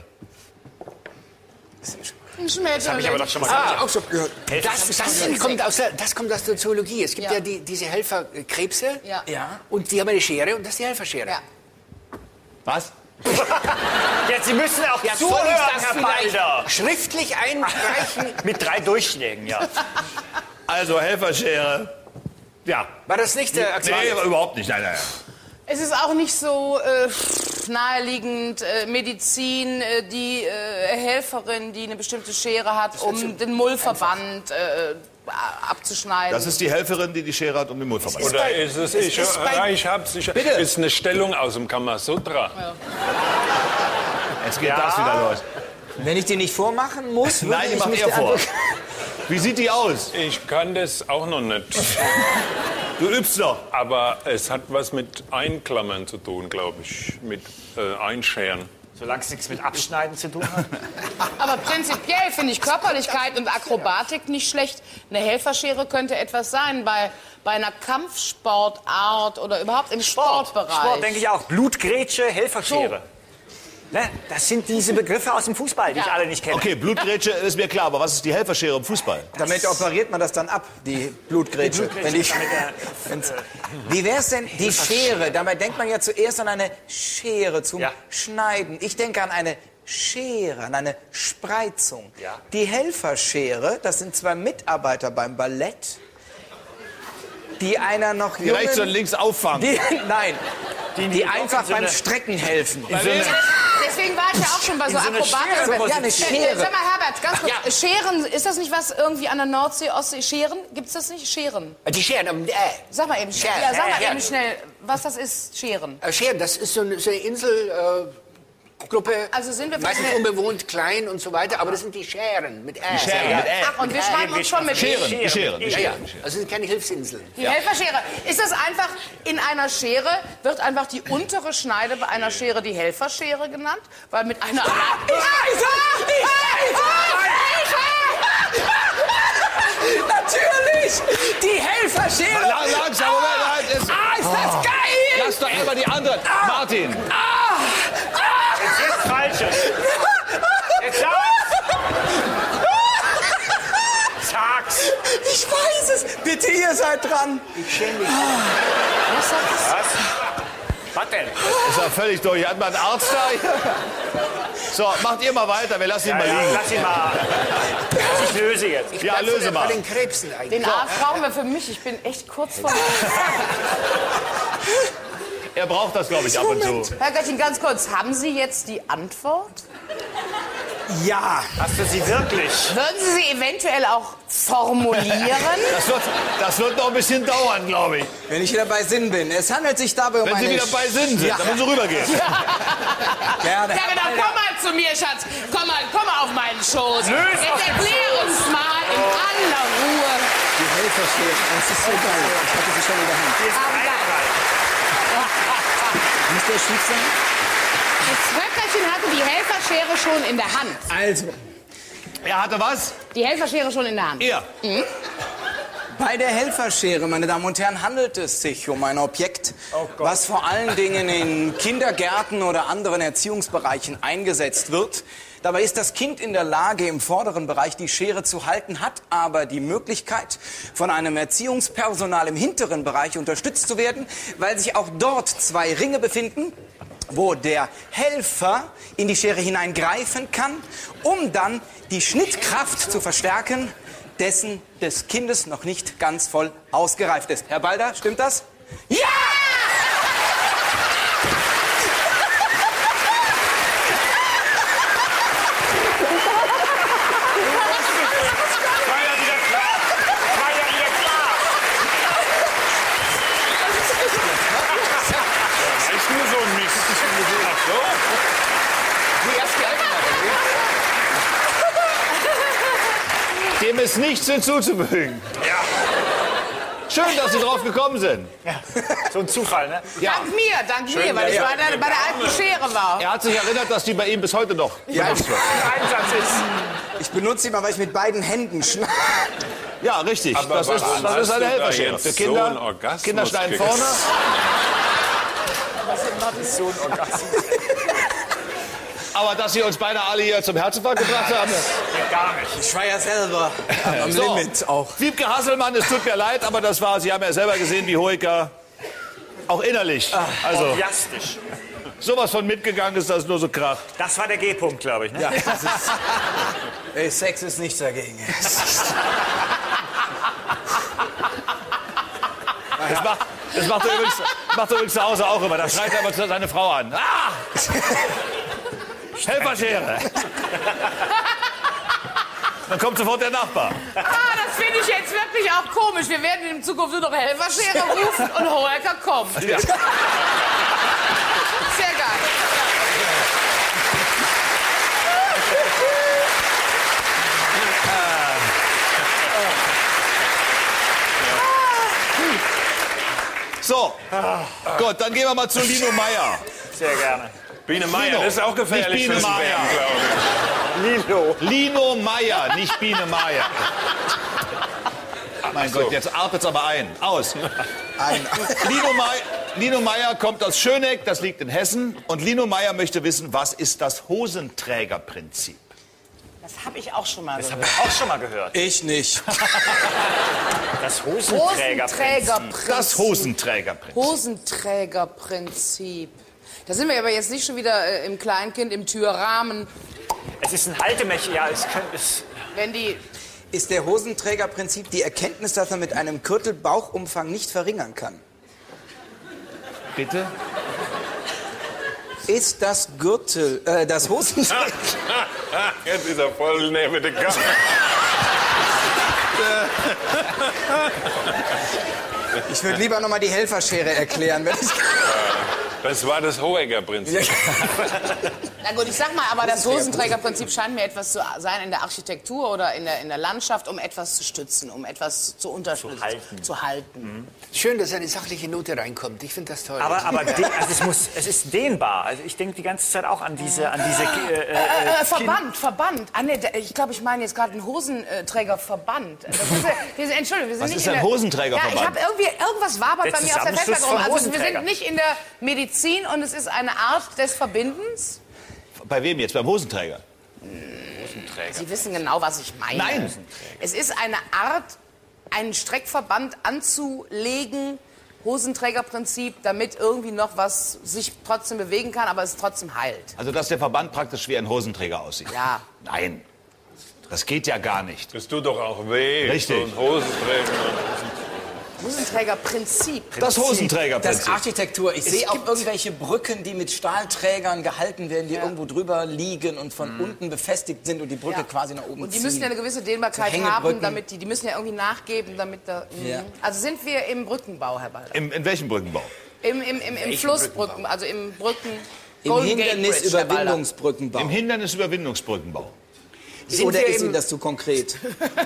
Das habe ich aber doch schon mal Ah, gehört. auch schon gehört. Das, das, kommt aus der, das kommt aus der Zoologie. Es gibt ja, Ja. die, diese Helferkrebse Ja. Ja. und die haben eine Schere und das ist die Helferschere. Ja. Was? Jetzt, Sie müssen auch Ja, soll zuhören, ich das Herr vielleicht Balder. schriftlich einreichen? Mit drei Durchschlägen, ja. Also Helferschere. Ja. War das nicht der Nee, Axel? aber überhaupt nicht. Nein, nein. Es ist auch nicht so äh, naheliegend, äh, Medizin, äh, die äh, Helferin, die eine bestimmte Schere hat, um den Mullverband äh, abzuschneiden. Das ist die Helferin, die die Schere hat, um den Mundverband. Oder ist es, ich, ist bei- ja, ich hab's, ich, Bitte. ist eine Stellung aus dem Kamasutra. Jetzt geht das wieder los. Wenn ich die nicht vormachen muss, würde Nein, die ich macht mich er der vor. Antwort- Wie sieht die aus? Ich kann das auch noch nicht. Du übst noch. Aber es hat was mit Einklammern zu tun, glaube ich. Mit äh, Einscheren. Solange es nichts mit Abschneiden zu tun hat. Aber prinzipiell finde ich Körperlichkeit und Akrobatik nicht schlecht. Eine Helferschere könnte etwas sein bei, bei einer Kampfsportart oder überhaupt im Sportbereich. Sport denke ich auch. Blutgrätsche, Helferschere. Ne? Das sind diese Begriffe aus dem Fußball, die ich Ja. alle nicht kenne. Okay, Blutgrätsche ist mir klar, aber was ist die Helferschere im Fußball? Damit operiert man das dann ab, die Blutgrätsche. Die Blutgrätsche, Wenn ich, damit er- wenn's- Wie wäre es denn, die Schere? Dabei denkt man ja zuerst an eine Schere zum Ja. Schneiden. Ich denke an eine Schere, an eine Spreizung. Ja. Die Helferschere, das sind zwei Mitarbeiter beim Ballett, die einer noch Die rechts und jungen... links auffangen. Die, nein, die, die einfach so beim eine- Strecken helfen. Ja, deswegen war ich ja auch schon bei so so eine Akrobatik. Schere. Ja, eine Äh, Schere. Sag mal, Herbert, ganz kurz. Scheren, ist das nicht was irgendwie an der Nordsee, Ostsee? Scheren? Gibt's das nicht? Scheren. Die Scheren, ähm, äh, Sag mal eben schnell. Scheren, Ja, sag ja, mal ja. eben schnell, was das ist, Scheren. äh, Scheren, das ist so eine, so eine Insel, Gruppe, Also sind wir meistens fast- unbewohnt, klein und so weiter, aber das sind die Scheren mit Ä. Die Scheren mit Ä. Ach, und wir schreiben uns schon mit Scheren, die Scheren, die Ja, ja, Scheren. also das sind keine Hilfsinseln. Die Helferschere. Ist das einfach, in einer Schere wird einfach die untere Schneide bei einer Schere die Helferschere genannt? Weil mit einer... Ich weiß es! Natürlich! Die Helferschere! Lang, langsam, Moment, halt. Ist, Ah, ist das geil! lass doch einmal die anderen. Martin. Jetzt Falsches. Jetzt sag's. Sag's. Ich weiß es! Bitte, ihr seid dran! Ich schäme mich. Was? Was denn? Ist er völlig durch. Hat man einen Arzt da? So, macht ihr mal weiter. Wir lassen ihn Ja, mal ja, liegen. lass ihn mal. Ich löse jetzt. Ich Ja, bleib löse bei mal. den Krebsen eigentlich. Den Arzt brauchen wir für mich. Ich bin echt kurz vor... Er braucht das, glaube ich, ab und zu. Herr Göttchen, ganz kurz. Haben Sie jetzt die Antwort? Ja! Hast du sie wirklich? Würden Sie sie eventuell auch formulieren? Das wird, das wird noch ein bisschen dauern, glaube ich. Wenn ich wieder bei Sinn bin. Es handelt sich dabei um Wenn eine... Sie wieder bei Sinn sind, Ja. dann müssen Sie rübergehen. Gerne. Ja, genau. Komm mal zu mir, Schatz. Komm mal, komm mal auf meinen Schoß. Löst Jetzt auf den erklär uns mal in aller Ruhe. Die Helferschere. Das ist so geil. Ich hatte sie schon in der Hand. Hier ist eingereicht. Muss der schief sein? Das Höckerchen hatte die Helferschere schon in der Hand. Also, Er hatte was? Die Helferschere schon in der Hand. Er. bei der Helferschere, meine Damen und Herren, handelt es sich um ein Objekt, was vor allen Dingen in Kindergärten oder anderen Erziehungsbereichen eingesetzt wird. Dabei ist das Kind in der Lage, im vorderen Bereich die Schere zu halten, hat aber die Möglichkeit, von einem Erziehungspersonal im hinteren Bereich unterstützt zu werden, weil sich auch dort zwei Ringe befinden, wo der Helfer in die Schere hineingreifen kann, um dann die Schnittkraft zu verstärken, dessen des Kindes noch nicht ganz voll ausgereift ist. Herr Balder, stimmt das? Ja! War ja wieder klar. War ja wieder klar. Ist nur so ein Mist. Ach so. Dem ist nichts hinzuzufügen. Ja. Schön, dass Sie drauf gekommen sind. So ein Zufall, ne? Ja. Dank mir, dank mir, weil ich bei der, bei der alten Schere war. Er hat sich erinnert, dass die bei ihm bis heute noch Ja, benutzt wird. Einsatz ist. ich benutze sie mal, weil ich mit beiden Händen schneide. Ja, richtig. Aber das ist, warum das ist hast eine du da Helferschere. jetzt Für so Kinder, einen Orgasmus Kinder schneiden gekriegt? vorne. So ein Orgasmus. Aber dass Sie uns beinahe alle hier zum Herzinfarkt gebracht haben. Geht gar nicht. Ich war ja selber am So. Limit auch. Wiebke Hasselmann, es tut mir leid, aber das war, Sie haben ja selber gesehen, wie Hoeker auch innerlich, also Orgiastisch. sowas von mitgegangen ist, dass es nur so kracht. Das war der G-Punkt, glaube ich, ne? Ja, das ist, ey, Sex ist nichts dagegen. Das macht, das macht, er übrigens, macht er übrigens zu Hause auch immer. Da schreit er aber seine Frau an. Ah! Helferschere! Dann kommt sofort der Nachbar. Ah, das finde ich jetzt wirklich auch komisch. Wir werden in Zukunft nur noch Helferschere rufen und Hoeker kommt. Ja. Sehr geil. So, gut, dann gehen wir mal zu Lino Meyer. Sehr gerne. Biene Meier, Lino. das ist auch gefährlich Nicht Biene fürs Meier. Werden, glaube ich. Lilo. Lino Meyer, nicht Biene Meyer. Mein Gott, jetzt artet's aber ein. Aus. Lino, Mei Lino Meyer kommt aus Schöneck, das liegt in Hessen. Und Lino Meyer möchte wissen, was ist das Hosenträgerprinzip? Das habe ich auch schon mal Das gehört. habe ich auch schon mal gehört. Ich nicht. Das Hosenträgerprinzip. Hosenträgerprinzip. Das Hosenträgerprinzip. Hosenträgerprinzip. Da sind wir aber jetzt nicht schon wieder äh, im Kleinkind, im Türrahmen. Es ist ein Haltemächer. Ja, es könnte... Es Wenn die... Ist der Hosenträgerprinzip die Erkenntnis, dass er mit einem Gürtel Bauchumfang nicht verringern kann? Bitte? Ist das Gürtel, äh, das Hosenträger... Jetzt ist er voll neben der Kamera. Ich würde lieber noch mal die Helferschere erklären, wenn ich... Das war das Hohecker-Prinzip. Na gut, ich sag mal, aber das Hosenträgerprinzip scheint mir etwas zu sein in der Architektur oder in der, in der Landschaft, um etwas zu stützen, um etwas zu unterstützen. Zu halten. Zu halten. Mhm. Schön, dass eine sachliche Note reinkommt. Ich finde das toll. Aber, aber de, also es, muss, es ist dehnbar. Also ich denke die ganze Zeit auch an diese... An diese äh, äh, äh, Verband, Verband. Ah, nee, ich glaube, ich meine jetzt gerade einen Hosenträgerverband. Das ist, wir sind, Entschuldigung, wir sind Was nicht ist in ein der, Hosenträgerverband? Ja, ich habe irgendwie, irgendwas wabert Der bei mir auf der Zusammenschluss Festplatte rum. von Also wir Hosenträgern. sind nicht in der Medizin und es ist eine Art des Verbindens. Bei wem jetzt? Beim Hosenträger? Sie wissen genau, was ich meine. Nein. Es ist eine Art, einen Streckverband anzulegen, Hosenträgerprinzip, damit irgendwie noch was sich trotzdem bewegen kann, aber es trotzdem heilt. Also, dass der Verband praktisch wie ein Hosenträger aussieht? Ja. Nein, das geht ja gar nicht. Das tut doch auch weh. Richtig. So ein Hosenträger. Hosenträgerprinzip. Das Hosenträgerprinzip. Das Architektur. Ich sehe auch irgendwelche Brücken, die mit Stahlträgern gehalten werden, die Ja. irgendwo drüber liegen und von unten befestigt sind und die Brücke Ja. quasi nach oben Und die ziehen. müssen ja eine gewisse Dehnbarkeit So haben, Hängebrücken. damit die, die müssen ja irgendwie nachgeben, damit da... mhm. Ja. Also sind wir im Brückenbau, Herr Balder? Im, in welchem Brückenbau? Im, im, im, im Flussbrücken, also im Brücken... Im Golden Gate Bridge, Herr Balder. Hindernisüberwindungsbrückenbau. Im Hindernisüberwindungsbrückenbau. Oder wir ist im- Ihnen das zu konkret?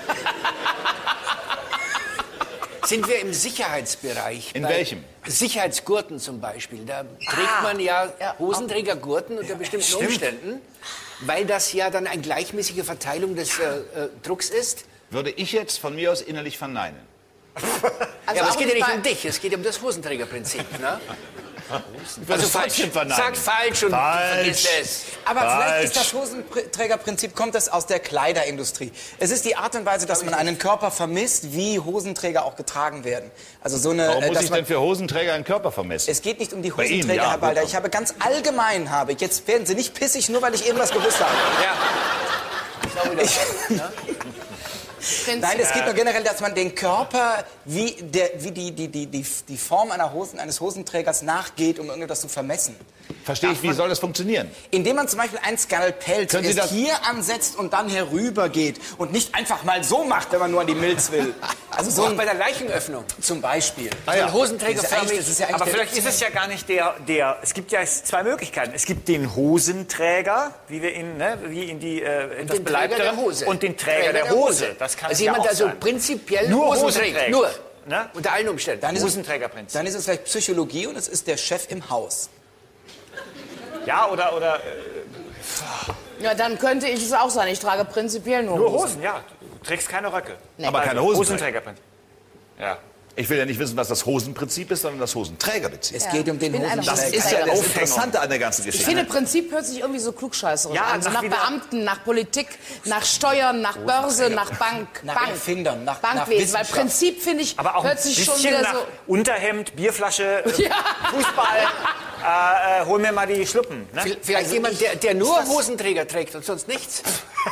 Sind wir im Sicherheitsbereich? In Bei welchem? Sicherheitsgurten zum Beispiel. Da trägt man ja, Ja. Hosenträgergurten unter bestimmten Umständen, weil das ja dann eine gleichmäßige Verteilung des äh, äh, Drucks ist. Würde ich jetzt von mir aus innerlich verneinen. Also ja, aber es auch geht ja nicht bei- um dich, es geht um das Hosenträgerprinzip. Ne? Ich würde es trotzdem verneinen. Sag falsch und Falsch. vergiss es. Aber Falsch. vielleicht ist das Hosenträgerprinzip, kommt das aus der Kleiderindustrie. Es ist die Art und Weise, dass man einen Körper vermisst, wie Hosenträger auch getragen werden. Also so eine, Warum äh, muss dass ich man, denn für Hosenträger einen Körper vermessen? es geht nicht um die Bei Ihnen, Hosenträger, ja, Herr Balder. gut. Ich habe ganz allgemein, habe ich, jetzt werden Sie nicht pissig, nur weil ich irgendwas gewusst habe. Ich, Prinzip. nein, es geht nur generell, dass man den Körper wie, der, wie die, die, die, die, die Form einer Hosen, eines Hosenträgers nachgeht, um irgendetwas zu vermessen. Verstehe ich, wie soll das funktionieren? Indem man zum Beispiel ein Skalpell Können Sie zuerst das- hier ansetzt und dann herübergeht und nicht einfach mal so macht, wenn man nur an die Milz will. Also so Auch ein, bei der Leichenöffnung. zum Beispiel. Ah, ja. Ein Hosenträger Das ist eigentlich- das ist ja eigentlich Aber der- vielleicht ist es ja gar nicht der, der... Es gibt ja zwei Möglichkeiten. Es gibt den Hosenträger, wie wir ihn, ne, wie in die äh, etwas Den Träger der beleibteren, Hose. und den Träger, der Hose. Das kann also ja jemand, auch der so sein. prinzipiell Nur Hosen Hosen trägt. trägt. Nur. Ne? Unter allen Umständen. Dann ist, es, Hosenträgerprinzip. dann ist es vielleicht Psychologie und es ist der Chef im Haus. Ja, oder, oder äh, Ja, dann könnte ich es auch sein. Ich trage prinzipiell nur, nur Hosen. Hosen, ja. Du trägst keine Röcke. Aber keine Hosenträger. Hosenträgerprinzip. Ja. Ich will ja nicht wissen, was das Hosenprinzip ist, sondern das Hosenträgerprinzip. Es Ja. geht um den Ich bin eine Das Hosenträger. ist ja das Aufhängung. Interessante an der ganzen Ich Geschichte. finde, Prinzip hört sich irgendwie so klugscheißerisch Ja, an. So nach nach wieder- Beamten, nach Politik, nach Steuern, nach Börse, nach Bank. Nach Bank. Erfindern, nach- Bankwesen. nach Weil Wissenschaft. Prinzip, finde ich, Aber auch hört ein sich bisschen schon wieder nach so... Unterhemd, Bierflasche, äh, Ja. Fußball. Äh, äh, hol mir mal die Schluppen. Ne? Vielleicht Also jemand, ich- der, der nur Hosenträger trägt und sonst nichts.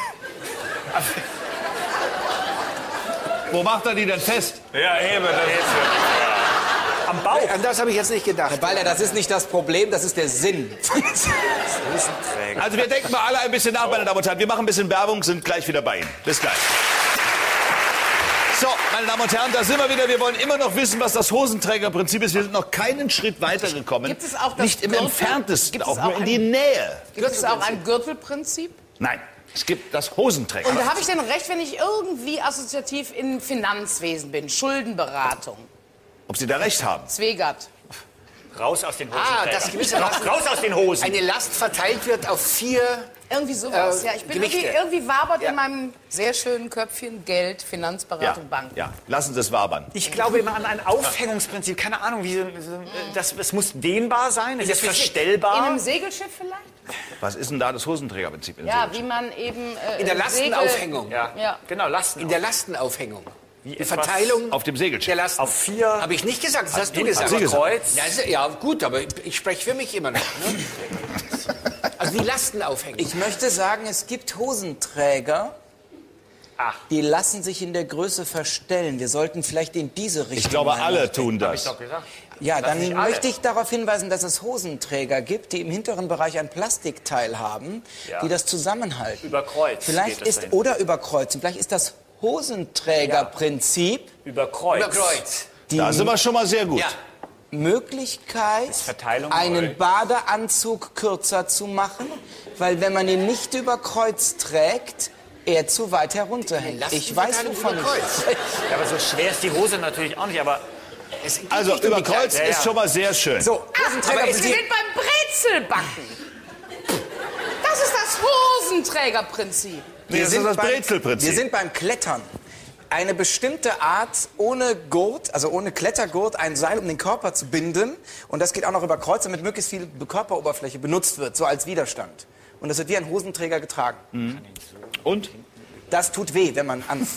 Wo macht er die denn fest? Ja, eben, das ist ja. Am Bauch. An das habe ich jetzt nicht gedacht. Herr Balder, das ist nicht das Problem, das ist der Sinn. Hosenträger. Also wir denken mal alle ein bisschen nach, meine Damen und Herren. Wir machen ein bisschen Werbung, sind gleich wieder bei Ihnen. Bis gleich. So, meine Damen und Herren, da sind wir wieder. Wir wollen immer noch wissen, was das Hosenträgerprinzip ist. Wir sind noch keinen Schritt weitergekommen. Gibt es auch das Nicht im Gürtel? entferntesten, Gibt es auch nur auch in die ein- Nähe. Gibt es auch ein Gürtelprinzip? Nein, es gibt das Hosenträger. Und da habe ich denn recht, wenn ich irgendwie assoziativ im Finanzwesen bin? Schuldenberatung. Ob Sie da recht haben? Zwegert. Raus aus den Hosen. Ah, das gewissermaßen Raus aus den Hosen. eine Last verteilt wird auf vier. Irgendwie sowas. Äh, ja, ich bin irgendwie, Gewichte. irgendwie wabert Ja. in meinem sehr schönen Köpfchen Geld, Finanzberatung, Bank. ja, lassen Sie es wabern. Ich glaube immer an ein Aufhängungsprinzip. Keine Ahnung, wie so, so, das, es muss dehnbar sein, es ist Physik. In verstellbar. einem Segelschiff vielleicht? Was ist denn da das Hosenträgerprinzip? In Ja, Segelschiff? wie man eben... Äh, In der Segel- Lastenaufhängung. Ja. Ja. Genau, Lasten. In der Lastenaufhängung. Wie Die etwas Verteilung Auf dem Segelschiff. der Lasten. auf vier. Habe ich nicht gesagt, das hast du gesagt. Sie gesagt. Kreuz. Ja, ist- ja, gut, aber ich spreche für mich immer noch. Ne? Also die Lastenaufhängung. Ich möchte sagen, es gibt Hosenträger, Ach. die lassen sich in der Größe verstellen. Wir sollten vielleicht in diese Richtung... Ich glaube, mal alle nachdenken. tun Hab ich das. doch gesagt. Ja, dann nicht alle. möchte ich darauf hinweisen, dass es Hosenträger gibt, die im hinteren Bereich ein Plastikteil haben, Ja. die das zusammenhalten. Über Kreuz Vielleicht geht es ist, dahin. oder über Kreuzen, vielleicht ist das Hosenträgerprinzip Über Kreuz. Über Kreuz. die, Da sind wir schon mal sehr gut. Ja. Möglichkeit, Verteilung, einen Badeanzug kürzer zu machen, weil wenn man ihn nicht über Kreuz trägt, er zu weit herunterhängt. Ich weiß, wovon ich spreche. Ja, aber so schwer ist die Hose natürlich auch nicht, aber... Es geht Also nicht um die über Kreuz Kleidung. Ja, ist ja. schon mal sehr schön. So, Aber wir sind beim Brezelbacken. Das ist das Hosenträgerprinzip. Nee, das ist das Brezelprinzip. Wir sind beim Klettern. Eine bestimmte Art, ohne Gurt, also ohne Klettergurt, ein Seil um den Körper zu binden. Und das geht auch noch über Kreuz, damit möglichst viel Körperoberfläche benutzt wird, so als Widerstand. Und das wird wie ein Hosenträger getragen. Mhm. Und? Das tut weh, wenn man an...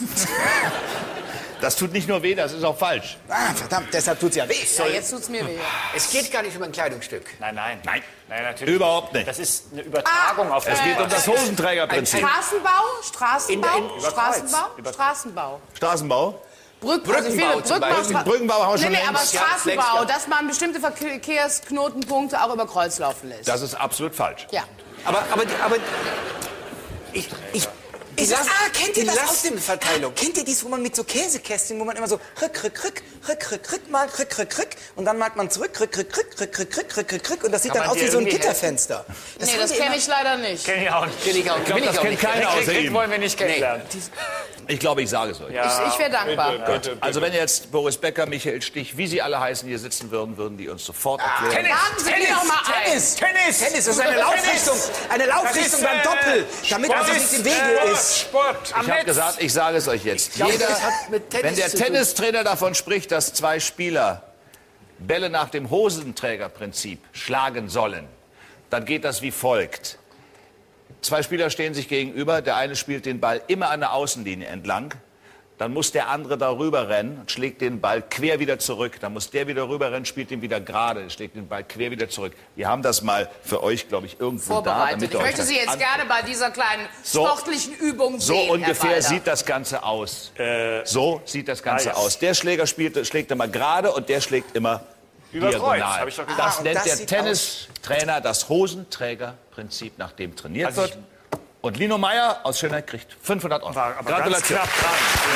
Das tut nicht nur weh, das ist auch falsch. Ah, verdammt, deshalb tut's ja weh. Ja, jetzt tut's mir weh. Es geht gar nicht um ein Kleidungsstück. Nein, nein. Nein. Nein, natürlich. Überhaupt nicht. Das ist eine Übertragung auf das Es geht um das Hosenträgerprinzip. Straßenbau, Straßenbau, In der- in- Straßenbau, Straßenbau. Straßenbau. Brück, Brückenbau also viele zum Beispiel. Stra- Brückenbau haben wir Nee, schon nee, aber längst. Straßenbau, längst, ja. dass man bestimmte Verkehrsknotenpunkte auch über Kreuz laufen lässt. Das ist absolut falsch. Ja. Aber, aber, die- aber ich, ich, die Ist das, Last- ah, kennt ihr die das aus Lastenverteilung. Ah, kennt ihr dies, wo man mit so Käsekästchen, wo man immer so rück, rück, rück, rück, rück, rück, mal, rück, rück, rück und dann malt man zurück, rück, rück, rück, rück, rück, rück, rück, rück, rück und das sieht Kann dann man aus dir wie so ein irgendwie Gitterfenster. Nee, haben das die kenne immer- ich leider nicht. Kenn ich auch nicht. Kenn ich auch, Ich glaube, will das ich auch kennt nicht. keiner außer Rick ihm. wollen wir nicht kennenlernen. Ich glaube, ich sage es euch. Ja, Ich wäre dankbar. Bitte, bitte, bitte. Also wenn jetzt Boris Becker, Michael Stich, wie sie alle heißen, hier sitzen würden, würden die uns sofort erklären. Laden Sie die doch mal ein. Tennis! Tennis! Tennis, das ist eine Laufrichtung, eine Laufrichtung beim Doppel, damit man sich nicht im Wege ist. Sport. Am Ich habe Netz. gesagt, ich sage es euch jetzt. glaube, Jeder, das hat mit Tennis wenn der zu tun. Tennistrainer davon spricht, dass zwei Spieler Bälle nach dem Hosenträgerprinzip schlagen sollen, dann geht das wie folgt. Zwei Spieler stehen sich gegenüber, der eine spielt den Ball immer an der Außenlinie entlang, dann muss der andere darüber rennen und schlägt den Ball quer wieder zurück. Dann muss der wieder rüber rennen, spielt ihn wieder gerade, schlägt den Ball quer wieder zurück. Wir haben das mal für euch, glaube ich, irgendwo da. Vorbereitet. damit Ich ihr euch möchte das Sie jetzt an- gerne bei dieser kleinen So- sportlichen Übung So sehen, Herr ungefähr Balder. sieht das Ganze aus. so sieht das Ganze ja. aus. Der Schläger spielt, schlägt immer gerade und der schlägt immer Über diagonal. Kreuz, hab ich doch gesagt. Das Ah, und nennt das der sieht Tennistrainer das Hosenträgerprinzip, nach dem trainiert Also wird. Und Lino Meyer aus Schönheit kriegt fünfhundert Euro. War aber ganz Gratulation. knapp dran.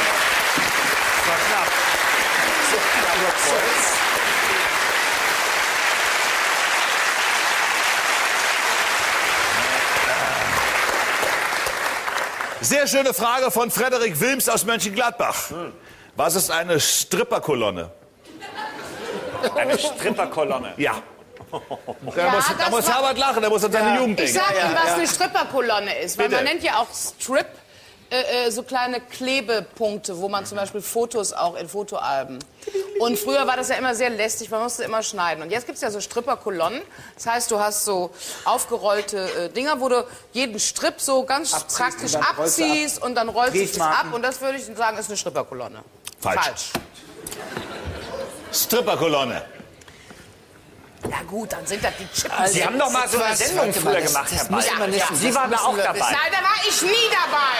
Das war knapp. Sehr schöne Frage von Frederik Wilms aus Mönchengladbach. Was ist eine Stripperkolonne? Eine Stripperkolonne. Ja. Da Ja, muss, da das muss war- Herbert lachen, der muss an seine Jugend Ich denken. sag Ihnen, was eine Stripperkolonne ist. Weil Bitte. man nennt ja auch Strip äh, äh, so kleine Klebepunkte, wo man zum Beispiel Fotos auch in Fotoalben. Und früher war das ja immer sehr lästig, man musste immer schneiden. Und jetzt gibt es ja so Stripperkolonnen. Das heißt, du hast so aufgerollte äh, Dinger, wo du jeden Strip so ganz Abziehst praktisch und dann rollst du ab. abziehst und dann rollst du es Briefmarken. ab. Und das würde ich sagen, ist eine Stripperkolonne. Falsch. Falsch. Stripperkolonne. Ja gut, dann sind das die Chips. Sie haben doch mal so eine Was? Sendung Warte mal, früher das- gemacht, das Herr muss Ball. man nicht- Ja, das Sie waren da müssen auch wir dabei. wissen. Nein, da war ich nie dabei.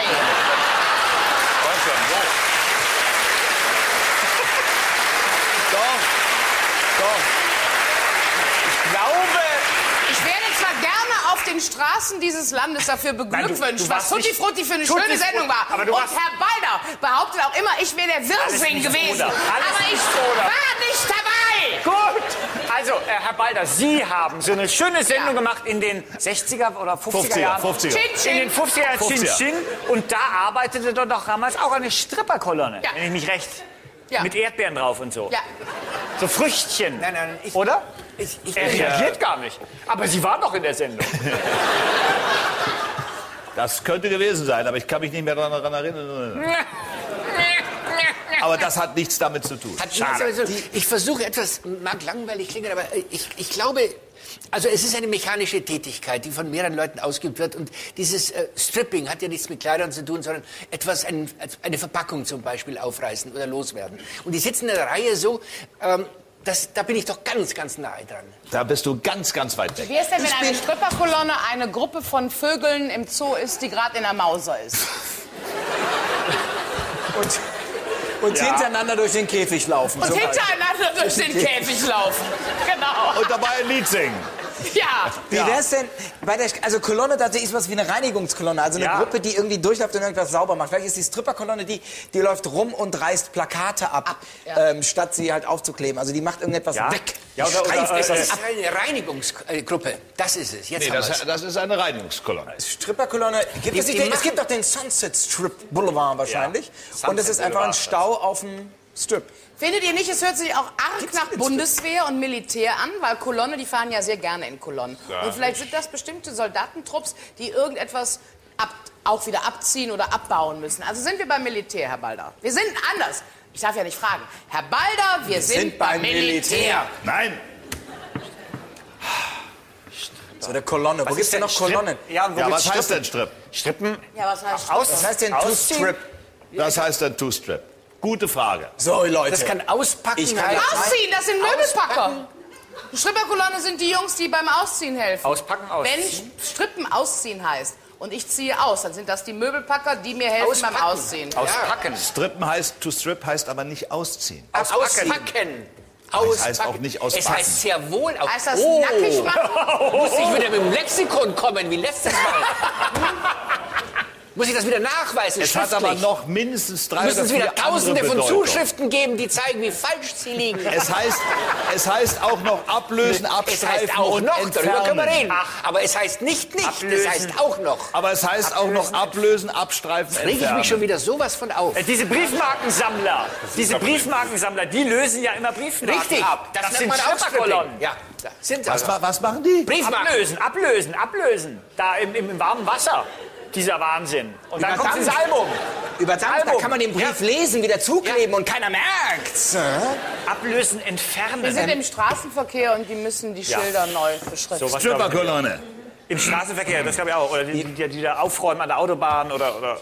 Doch. Doch. Ich glaube, Ich werde zwar gerne auf den Straßen dieses Landes dafür beglückwünscht, Nein, du- du was warst Tutti nicht- Frutti für eine Tutti schöne Frutti, Sendung war. aber du Und warst- Herr Balder behauptet auch immer, ich wäre der Wirsing nicht gewesen. Bruder. Alles Aber ich nicht Bruder. war nicht dabei. gut. Also, äh, Herr Balder, Sie haben so eine schöne Sendung gemacht in den sechziger oder fünfziger, fünfziger, Jahren. fünfziger. Chin, In chin. den fünfziger Jahren Chin fünfziger. Chin. Und da arbeitete doch doch damals auch eine Stripperkolonne, Ja. wenn ich mich recht... Ja. Mit Erdbeeren drauf und so. Ja. So Früchtchen. Nein, nein, ich- Oder? Ich, ich, Er reagiert gar nicht. Aber Sie waren doch in der Sendung. Das könnte gewesen sein, aber ich kann mich nicht mehr daran erinnern. Aber das hat nichts damit zu tun. Hat nichts damit zu tun. Ich versuche etwas, mag langweilig klingen, aber ich, ich glaube, also es ist eine mechanische Tätigkeit, die von mehreren Leuten ausgeübt wird. Und dieses äh, Stripping hat ja nichts mit Kleidern zu tun, sondern etwas, ein, eine Verpackung zum Beispiel aufreißen oder loswerden. Und die sitzen in der Reihe so, ähm, das, da bin ich doch ganz, ganz nahe dran. Da bist du ganz, ganz weit weg. Wie ist denn, wenn eine Stripperkolonne eine Gruppe von Vögeln im Zoo ist, die gerade in der Mauser ist? Und, und hintereinander durch den Käfig laufen. Und so hintereinander durch den Käfig laufen. Genau. Und dabei ein Lied singen. Ja. Wie wär's denn bei der, also Kolonne, das ist was wie eine Reinigungskolonne, also eine Ja. Gruppe, die irgendwie durchläuft und irgendwas sauber macht. Vielleicht ist die Stripperkolonne, die, die läuft rum und reißt Plakate ab, ja. ähm, statt sie halt aufzukleben. Also die macht irgendetwas Ja. weg. Ja, oder- oder- Streift äh, etwas äh, Das ab. ist eine Reinigungsgruppe. Das ist es. Jetzt Nee, haben das, wir's. das ist eine Reinigungskolonne. Stripperkolonne, gibt Die- es, die nicht den, es machen- gibt doch den Sunset Strip Boulevard wahrscheinlich. Ja. Und es ist Sunset einfach ein Boulevard. Stau auf dem Strip. Findet ihr nicht, es hört sich auch arg Gibt's nach den Bundeswehr und Militär an? Weil Kolonne, die fahren ja sehr gerne in Kolonnen. Ja. Und vielleicht sind das bestimmte Soldatentrupps, die irgendetwas ab, auch wieder abziehen oder abbauen müssen. Also sind wir beim Militär, Herr Balder. Wir sind anders. Ich darf ja nicht fragen. Herr Balder, wir, sind, sind beim beim Militär. Militär. Nein, So eine Kolonne. Wo Was gibt's ist denn noch Strip? Kolonnen? Ja, und wo ja, gibt's was heißt Strippen? denn Strip? Strippen? Ja, was heißt Aus, Was heißt denn ausziehen? Two-Strip? Das heißt dann Two-Strip. Gute Frage. So, Leute. Das kann auspacken. Ich kann heißen. das- Ausziehen, das sind Möbelpacker. Stripperkolonne sind die Jungs, die beim Ausziehen helfen. Auspacken, ausziehen. Wenn Strippen ausziehen heißt und ich ziehe aus, dann sind das die Möbelpacker, die mir helfen beim Auspacken. Ausziehen. Auspacken. Strippen heißt, to strip heißt aber nicht ausziehen. Auspacken. Auspacken. heißt auch nicht Es auspacken. heißt sehr wohl aus. Heißt das oh. nackig machen? Muss ich wieder mit dem Lexikon kommen, wie letztes Mal. Muss ich das wieder nachweisen, Es hat schriftlich? aber noch mindestens drei Müssen oder es vier wieder tausende andere von Bedeutungen. Zuschriften geben, die zeigen, wie falsch sie liegen. Es heißt, es heißt auch noch ablösen, Es abstreifen heißt auch und noch, darüber können wir entfernen. reden. Aber es heißt nicht nicht, Ablösen. es heißt auch noch. Aber es heißt auch noch ablösen, abstreifen, Reg ich entfernen. mich schon wieder sowas von auf. Äh, Diese Briefmarkensammler, diese Briefmarkensammler, die lösen ja immer Briefmarken Richtig, ab. das, nennt sind man auch Stripperkolonnen. Ja, da sind Was, das. ma- was machen die? Briefmarken. Ablösen, ablösen, ablösen. Da im, im, im warmen Wasser. Dieser Wahnsinn. Und dann kommt ins Album. Über Dampf, da Album. kann man den Brief lesen, wieder zukleben und keiner merkt's. Ablösen, Wir entfernen. sind im Straßenverkehr und die müssen die Ja. Schilder neu beschriften. So was glaub ich. Stripperkolonne. Im Straßenverkehr, das glaube ich auch. Oder die, die, die da aufräumen an der Autobahn oder... oder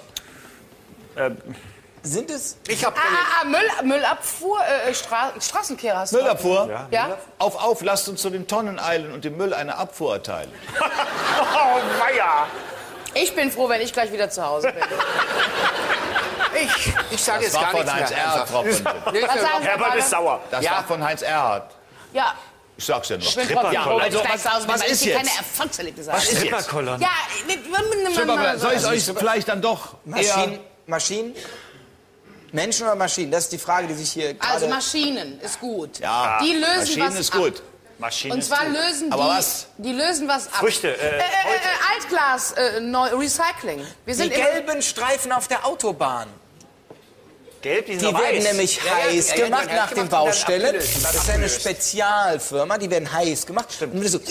Sind es? Ich hab Ah, ah, ah, Müll, Müllabfuhr, äh, Stra Straßenkehrer hast du. Müllabfuhr. Ja? ja? Auf, auf, lasst uns zu den Tonnen eilen und dem Müll eine Abfuhr erteilen. Oh, weia. Ich bin froh, wenn ich gleich wieder zu Hause bin. Ich, ich sage Das jetzt war gar von nichts Heinz mehr. Erhardt, einfach. Frau Pünte. Nee, Was sagen Sie, Herr Herbert Balder? ist sauer. Das Ja. war von Heinz Erhardt. Ja, Ich sag's ja nur. ich bin trotzdem froh, wenn Also, ich gleich was- zu Hause bin, was weil ist ich hier jetzt? keine Erfolgserlebnisse Was habe. ist jetzt? Stripperkolonne. Ja, wir- Stripperkolonne. Soll ich es euch vielleicht dann doch Maschinen? eher... Maschinen? Menschen oder Maschinen? Das ist die Frage, die sich hier gerade... Also Maschinen ist gut. Ja, Die lösen Maschinen was ist ab. gut. Maschinen Und ist zwar gut. lösen Aber die, was? die lösen was ab. Früchte, äh, äh, äh, äh, Altglas, äh, neu, Recycling. Wir Die sind immer, gelben Streifen auf der Autobahn, Gelb, die sind die noch werden weiß. nämlich Ja, ja, heiß ja, ja, gemacht ja, nach gemacht den und dann Baustellen. abgelöst. Das ist eine Spezialfirma, die werden heiß gemacht. Stimmt. Und so,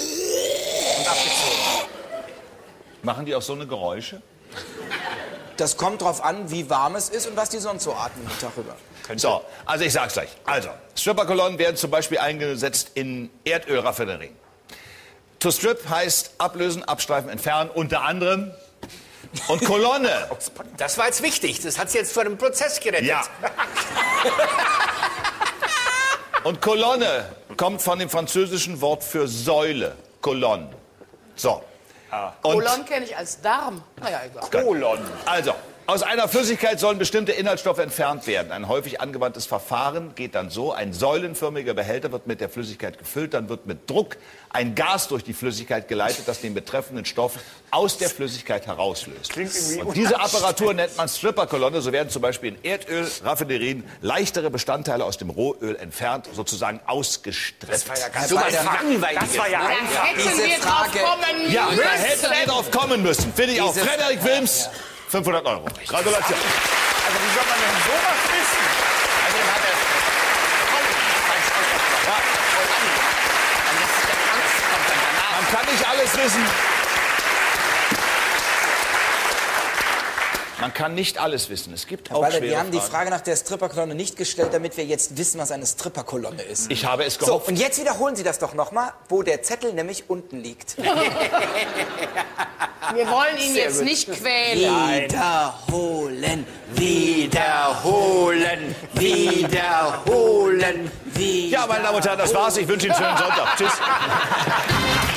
Machen die auch so eine Geräusche? das kommt drauf an, wie warm es ist und was die sonst so atmen den Tag über. So, also ich sag's gleich. Also, Stripperkolonnen werden zum Beispiel eingesetzt in Erdölraffinerien. To strip heißt ablösen, abstreifen, entfernen, unter anderem. Und Kolonne. Das war jetzt wichtig. Das hat sie jetzt vor dem Prozess gerettet. Ja. Und Kolonne kommt von dem französischen Wort für Säule. Kolonne. So. Und Kolon kenne ich als Darm. Naja, egal. Kolon. also, aus einer Flüssigkeit sollen bestimmte Inhaltsstoffe entfernt werden. Ein häufig angewandtes Verfahren geht dann so: Ein säulenförmiger Behälter wird mit der Flüssigkeit gefüllt, dann wird mit Druck ein Gas durch die Flüssigkeit geleitet, das den betreffenden Stoff aus der Flüssigkeit herauslöst. Klingt irgendwie Und diese Apparatur nennt man Stripperkolonne. So werden zum Beispiel in Erdölraffinerien leichtere Bestandteile aus dem Rohöl entfernt, sozusagen ausgestrippt. So was Langweiliges. Das war ja Da einfach. hätten Diese wir drauf Frage- kommen Ja, da müssen. hättet ihr drauf kommen müssen. Finde ich auch. Diese- Frederik Wilms, fünfhundert Euro. Gratulation. Also wie soll man denn sowas wissen? Außerdem hat er Man kann nicht alles wissen. Man kann nicht alles wissen. Es gibt auch Weil schwere wir haben die Fragen. Frage nach der Stripperkolonne nicht gestellt, damit wir jetzt wissen, was eine Stripperkolonne ist. Ich habe es So, gehofft. und jetzt wiederholen Sie das doch nochmal, wo der Zettel nämlich unten liegt. Wir wollen ihn jetzt nicht quälen. Wiederholen, wiederholen, wiederholen, wiederholen. Ja, meine Damen und Herren, das war's. Ich wünsche Ihnen einen schönen Sonntag. Tschüss.